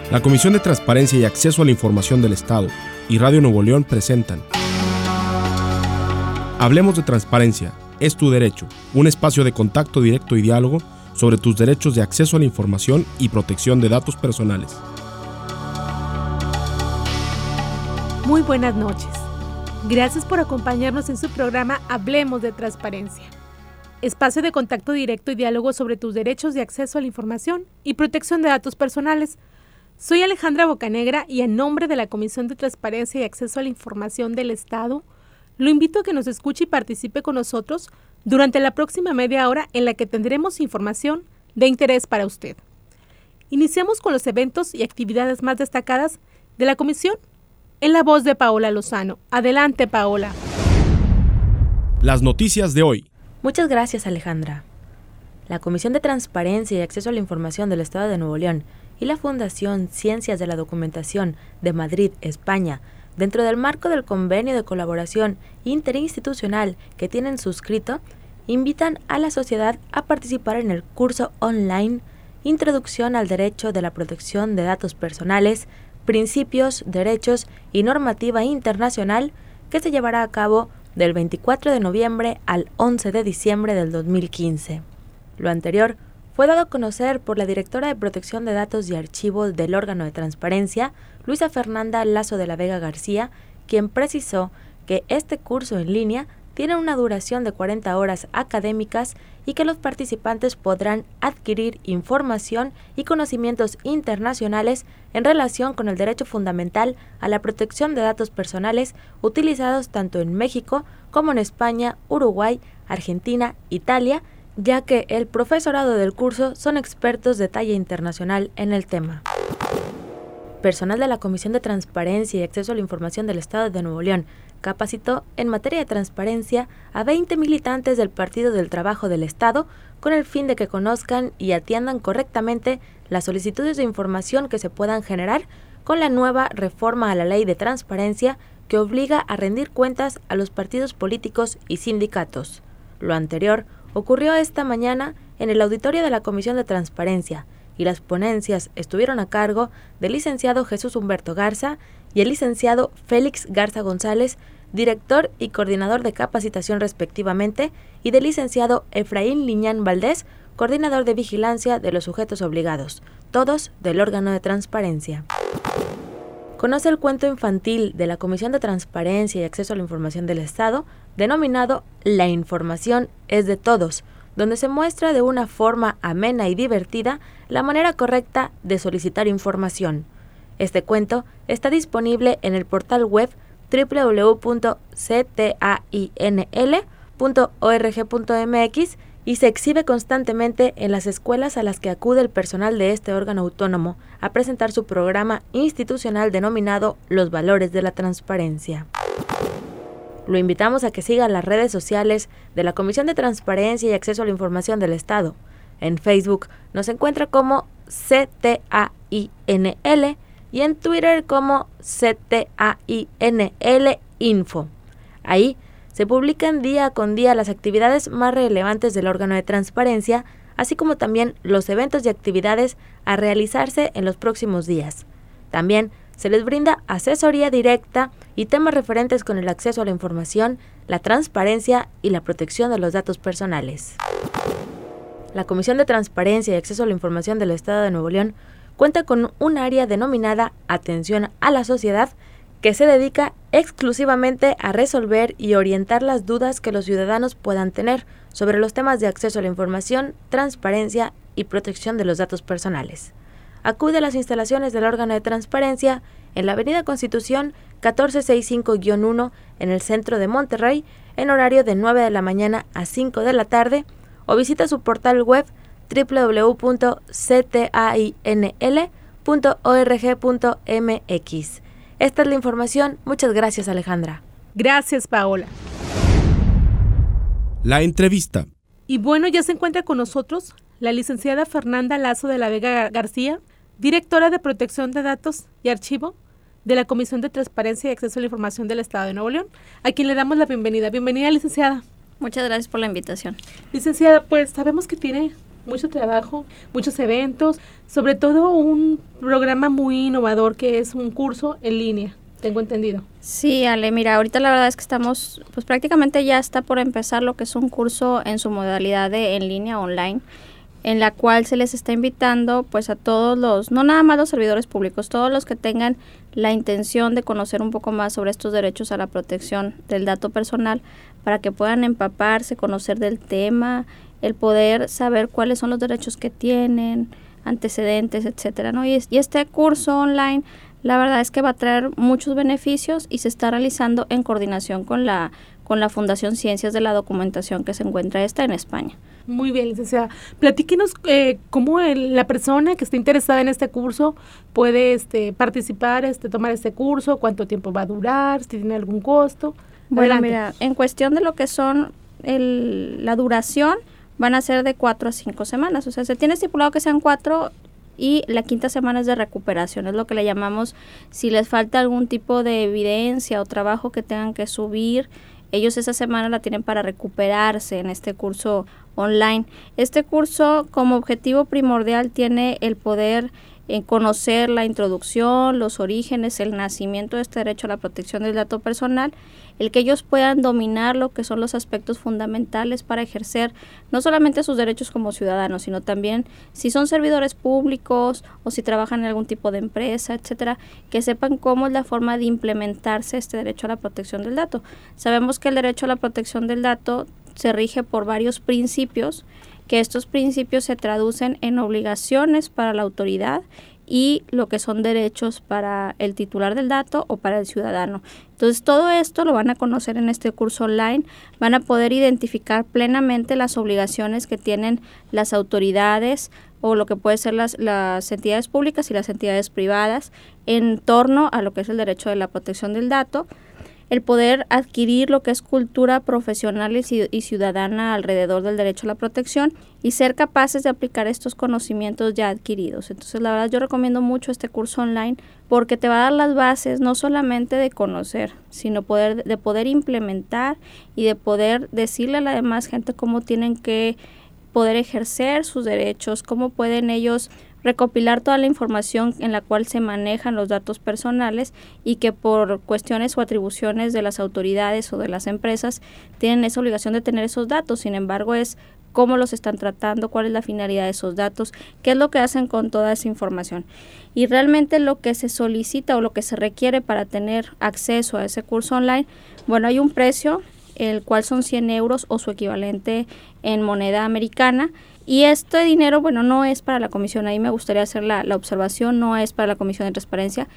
La Comisión de Transparencia y Acceso a la Información del Estado y Radio Nuevo León presentan Hablemos de Transparencia, es tu derecho, un espacio de contacto directo y diálogo sobre tus derechos de acceso a la información y protección de datos personales. Muy buenas noches. Gracias por acompañarnos en su programa Hablemos de Transparencia, espacio de contacto directo y diálogo sobre tus derechos de acceso a la información y protección de datos personales. Soy Alejandra Bocanegra y en nombre de la Comisión de Transparencia y Acceso a la Información del Estado, lo invito a que nos escuche y participe con nosotros durante la próxima media hora en la que tendremos información de interés para usted. Iniciamos con los eventos y actividades más destacadas de la Comisión en la voz de Paola Lozano. Adelante, Paola. Las noticias de hoy. Muchas gracias, Alejandra. La Comisión de Transparencia y Acceso a la Información del Estado de Nuevo León y la Fundación Ciencias de la Documentación de Madrid, España, dentro del marco del convenio de colaboración interinstitucional que tienen suscrito, invitan a la sociedad a participar en el curso online Introducción al Derecho de la Protección de Datos Personales, Principios, Derechos y Normativa Internacional, que se llevará a cabo del 24 de noviembre al 11 de diciembre del 2015. Lo anterior fue dado a conocer por la directora de Protección de Datos y Archivos del órgano de transparencia, Luisa Fernanda Lazo de la Vega García, quien precisó que este curso en línea tiene una duración de 40 horas académicas y que los participantes podrán adquirir información y conocimientos internacionales en relación con el derecho fundamental a la protección de datos personales utilizados tanto en México como en España, Uruguay, Argentina, Italia, ya que el profesorado del curso son expertos de talla internacional en el tema. Personal de la Comisión de Transparencia y Acceso a la Información del Estado de Nuevo León capacitó en materia de transparencia a 20 militantes del Partido del Trabajo del Estado con el fin de que conozcan y atiendan correctamente las solicitudes de información que se puedan generar con la nueva reforma a la Ley de Transparencia que obliga a rendir cuentas a los partidos políticos y sindicatos. Lo anterior ocurrió esta mañana en el auditorio de la Comisión de Transparencia y las ponencias estuvieron a cargo del licenciado Jesús Humberto Garza y el licenciado Félix Garza González, director y coordinador de capacitación respectivamente, y del licenciado Efraín Liñán Valdés, coordinador de vigilancia de los sujetos obligados, todos del órgano de transparencia. Conoce el cuento infantil de la Comisión de Transparencia y Acceso a la Información del Estado, denominado La información es de todos, donde se muestra de una forma amena y divertida la manera correcta de solicitar información. Este cuento está disponible en el portal web www.ctainl.org.mx y se exhibe constantemente en las escuelas a las que acude el personal de este órgano autónomo a presentar su programa institucional denominado Los Valores de la Transparencia. Lo invitamos a que siga las redes sociales de la Comisión de Transparencia y Acceso a la Información del Estado. En Facebook nos encuentra como CTAINL y en Twitter como CTAINL Info. Ahí se publican día con día las actividades más relevantes del órgano de transparencia, así como también los eventos y actividades a realizarse en los próximos días. También se les brinda asesoría directa y temas referentes con el acceso a la información, la transparencia y la protección de los datos personales. La Comisión de Transparencia y Acceso a la Información del Estado de Nuevo León cuenta con un área denominada Atención a la Sociedad que se dedica exclusivamente a resolver y orientar las dudas que los ciudadanos puedan tener sobre los temas de acceso a la información, transparencia y protección de los datos personales. Acude a las instalaciones del órgano de transparencia en la Avenida Constitución 1465-1 en el centro de Monterrey en horario de 9 de la mañana a 5 de la tarde o visita su portal web www.ctainl.org.mx. Esta es la información. Muchas gracias, Alejandra. Gracias, Paola. La entrevista. Y bueno, ya se encuentra con nosotros la licenciada Fernanda Lazo de la Vega García, directora de Protección de Datos y Archivo de la Comisión de Transparencia y Acceso a la Información del Estado de Nuevo León, a quien le damos la bienvenida. Bienvenida, licenciada. Muchas gracias por la invitación. Licenciada, pues sabemos que tiene mucho trabajo, muchos eventos, sobre todo un programa muy innovador que es un curso en línea, tengo entendido. Sí, Ale, mira, ahorita la verdad es que estamos, pues prácticamente ya está por empezar lo que es un curso en su modalidad de en línea online, en la cual se les está invitando pues a todos los, no nada más los servidores públicos, todos los que tengan la intención de conocer un poco más sobre estos derechos a la protección del dato personal, para que puedan empaparse, conocer del tema, el poder saber cuáles son los derechos que tienen, antecedentes, etcétera, ¿no? Y este curso online, la verdad es que va a traer muchos beneficios y se está realizando en coordinación con la Fundación Ciencias de la Documentación, que se encuentra en España. Muy bien, licenciada. Platíquenos cómo la persona que esté interesada en este curso puede participar, tomar este curso, cuánto tiempo va a durar, si tiene algún costo. Bueno, Adelante. mira, en cuestión de lo que son la duración, van a ser de 4 a 5 semanas. O sea, se tiene estipulado que sean 4 y la quinta semana es de recuperación. Es lo que le llamamos, si les falta algún tipo de evidencia o trabajo que tengan que subir, ellos esa semana la tienen para recuperarse en este curso online. Este curso como objetivo primordial tiene el poder conocer la introducción, los orígenes, el nacimiento de este derecho a la protección del dato personal, el que ellos puedan dominar lo que son los aspectos fundamentales para ejercer no solamente sus derechos como ciudadanos, sino también si son servidores públicos o si trabajan en algún tipo de empresa, etcétera, que sepan cómo es la forma de implementarse este derecho a la protección del dato. Sabemos que el derecho a la protección del dato se rige por varios principios, que estos principios se traducen en obligaciones para la autoridad y lo que son derechos para el titular del dato o para el ciudadano. Entonces, todo esto lo van a conocer en este curso online, van a poder identificar plenamente las obligaciones que tienen las autoridades o lo que puede ser las entidades públicas y las entidades privadas en torno a lo que es el derecho de la protección del dato, el poder adquirir lo que es cultura profesional y ciudadana alrededor del derecho a la protección y ser capaces de aplicar estos conocimientos ya adquiridos. Entonces, la verdad, yo recomiendo mucho este curso online porque te va a dar las bases no solamente de conocer, sino de poder implementar y de poder decirle a la demás gente cómo tienen que poder ejercer sus derechos, cómo pueden ellos recopilar toda la información en la cual se manejan los datos personales y que por cuestiones o atribuciones de las autoridades o de las empresas tienen esa obligación de tener esos datos. Sin embargo, es cómo los están tratando, cuál es la finalidad de esos datos, qué es lo que hacen con toda esa información. Y realmente lo que se solicita o lo que se requiere para tener acceso a ese curso online, bueno, hay un precio, el cual son 100 euros o su equivalente en moneda americana. Y este dinero, bueno, no es para la comisión, ahí me gustaría hacer la observación, no es para la Comisión de Transparencia.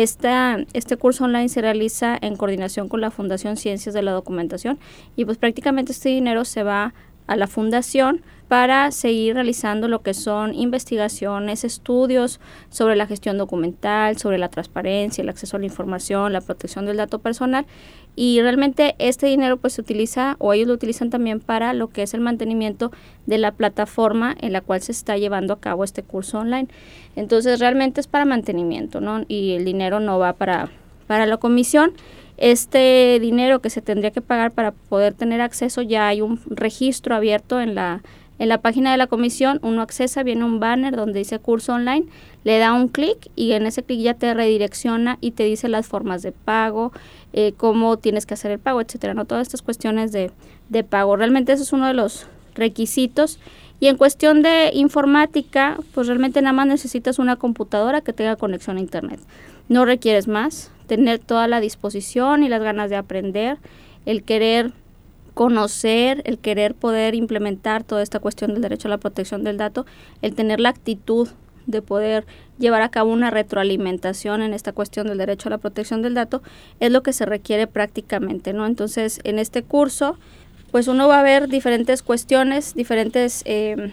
Este curso online se realiza en coordinación con la Fundación Ciencias de la Documentación y pues prácticamente este dinero se va a la fundación para seguir realizando lo que son investigaciones, estudios sobre la gestión documental, sobre la transparencia, el acceso a la información, la protección del dato personal. Y realmente este dinero pues se utiliza, o ellos lo utilizan también para lo que es el mantenimiento de la plataforma en la cual se está llevando a cabo este curso online. Entonces realmente es para mantenimiento, ¿no? Y el dinero no va para la comisión. Este dinero que se tendría que pagar para poder tener acceso, ya hay un registro abierto en la página de la comisión. Uno accesa, viene un banner donde dice curso online, le da un clic y en ese clic ya te redirecciona y te dice las formas de pago, cómo tienes que hacer el pago, etcétera, ¿no? Todas estas cuestiones de pago. Realmente ese es uno de los requisitos. Y en cuestión de informática, pues realmente nada más necesitas una computadora que tenga conexión a internet. No requieres más, tener toda la disposición y las ganas de aprender, el querer conocer, el querer poder implementar toda esta cuestión del derecho a la protección del dato, el tener la actitud de poder llevar a cabo una retroalimentación en esta cuestión del derecho a la protección del dato, es lo que se requiere prácticamente, ¿no? Entonces, en este curso, pues uno va a ver diferentes cuestiones, diferentes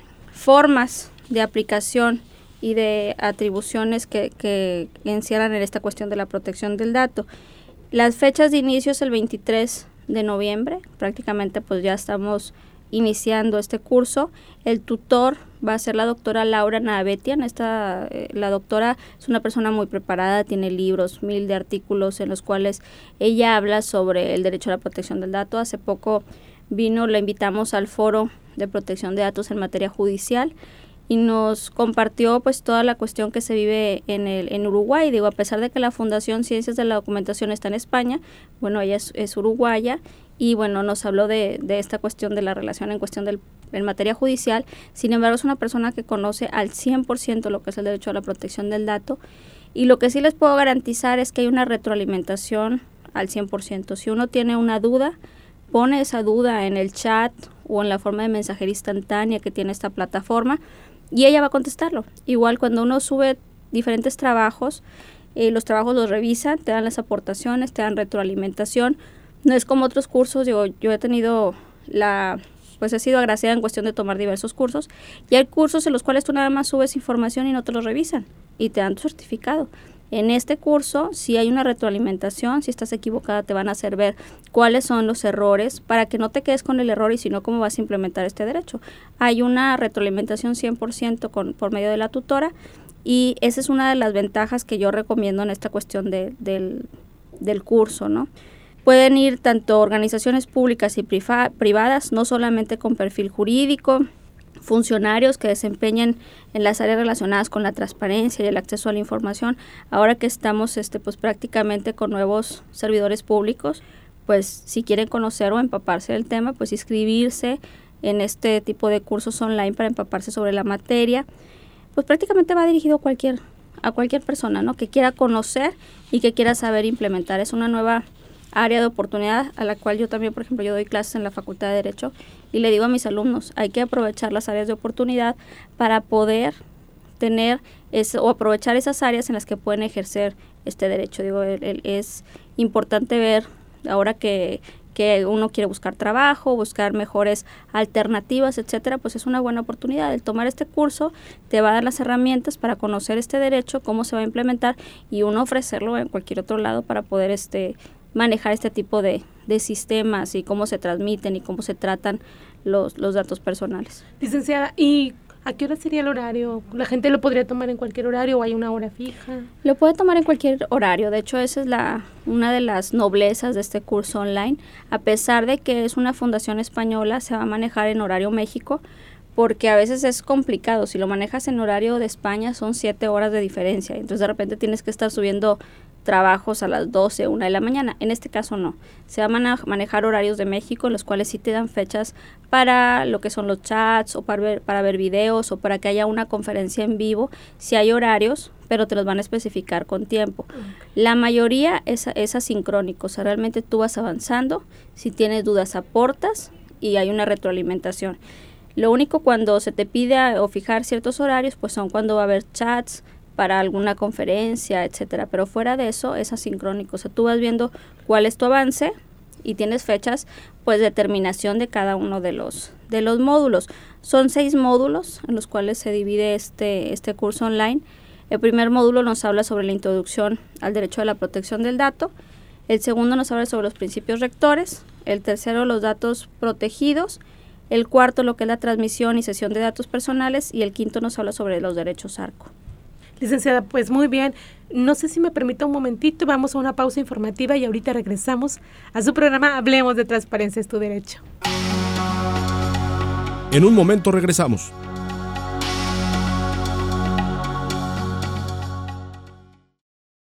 formas de aplicación y de atribuciones que encierran en esta cuestión de la protección del dato. Las fechas de inicio es el 23 de noviembre, prácticamente pues ya estamos iniciando este curso. El tutor va a ser la doctora Laura Nahabetian. La doctora es una persona muy preparada, tiene libros, 1000 de artículos en los cuales ella habla sobre el derecho a la protección del dato. Hace poco la invitamos al Foro de Protección de Datos en Materia Judicial y nos compartió pues toda la cuestión que se vive en Uruguay. Digo, a pesar de que la Fundación Ciencias de la Documentación está en España, bueno, ella es uruguaya y bueno, nos habló de esta cuestión de la relación en materia judicial. Sin embargo, es una persona que conoce al 100% lo que es el derecho a la protección del dato, y lo que sí les puedo garantizar es que hay una retroalimentación al 100%. Si uno tiene una duda, pone esa duda en el chat o en la forma de mensajería instantánea que tiene esta plataforma y ella va a contestarlo. Igual cuando uno sube diferentes trabajos, los trabajos los revisan, te dan las aportaciones, te dan retroalimentación. No es como otros cursos. Yo he tenido pues he sido agraciada en cuestión de tomar diversos cursos, y hay cursos en los cuales tú nada más subes información y no te los revisan y te dan tu certificado. En este curso sí hay una retroalimentación. Si estás equivocada te van a hacer ver cuáles son los errores para que no te quedes con el error y sino cómo vas a implementar este derecho. Hay una retroalimentación 100% por medio de la tutora, y esa es una de las ventajas que yo recomiendo en esta cuestión del curso, ¿no? Pueden ir tanto organizaciones públicas y privadas, no solamente con perfil jurídico, funcionarios que desempeñen en las áreas relacionadas con la transparencia y el acceso a la información. Ahora que estamos pues prácticamente con nuevos servidores públicos, pues si quieren conocer o empaparse del tema, pues inscribirse en este tipo de cursos online para empaparse sobre la materia. Pues prácticamente va dirigido a cualquier persona, ¿no?, que quiera conocer y que quiera saber implementar. Es una nueva área de oportunidad a la cual yo también, por ejemplo, yo doy clases en la Facultad de Derecho y le digo a mis alumnos, hay que aprovechar las áreas de oportunidad para poder tener o aprovechar esas áreas en las que pueden ejercer este derecho. Digo, es importante ver ahora que uno quiere buscar trabajo, buscar mejores alternativas, etcétera, pues es una buena oportunidad. El tomar este curso te va a dar las herramientas para conocer este derecho, cómo se va a implementar, y uno ofrecerlo en cualquier otro lado para poder manejar este tipo de sistemas y cómo se transmiten y cómo se tratan los datos personales. Licenciada, ¿y a qué hora sería el horario? ¿La gente lo podría tomar en cualquier horario o hay una hora fija? Lo puede tomar en cualquier horario. De hecho, esa es una de las noblezas de este curso online. A pesar de que es una fundación española, se va a manejar en horario México, porque a veces es complicado. Si lo manejas en horario de España, son 7 horas de diferencia. Entonces, de repente tienes que estar subiendo trabajos a las 12, 1 de la mañana. En este caso no. Se van a manejar horarios de México, los cuales sí te dan fechas para lo que son los chats o para ver videos o para que haya una conferencia en vivo. Sí hay horarios, pero te los van a especificar con tiempo. La mayoría es asincrónico. O sea, realmente tú vas avanzando. Si tienes dudas, aportas y hay una retroalimentación. Lo único cuando se te pide o fijar ciertos horarios, pues son cuando va a haber chats para alguna conferencia, etcétera, pero fuera de eso es asincrónico. O sea, tú vas viendo cuál es tu avance y tienes fechas pues de terminación de cada uno de los módulos. Son 6 módulos en los cuales se divide este curso online. El primer módulo nos habla sobre la introducción al derecho a la protección del dato. El segundo nos habla sobre los principios rectores. El tercero, los datos protegidos. El cuarto, lo que es la transmisión y cesión de datos personales. Y el quinto nos habla sobre los derechos ARCO. Licenciada, pues muy bien. No sé si me permite un momentito, vamos a una pausa informativa y ahorita regresamos a su programa Hablemos de Transparencia es tu Derecho. En un momento regresamos.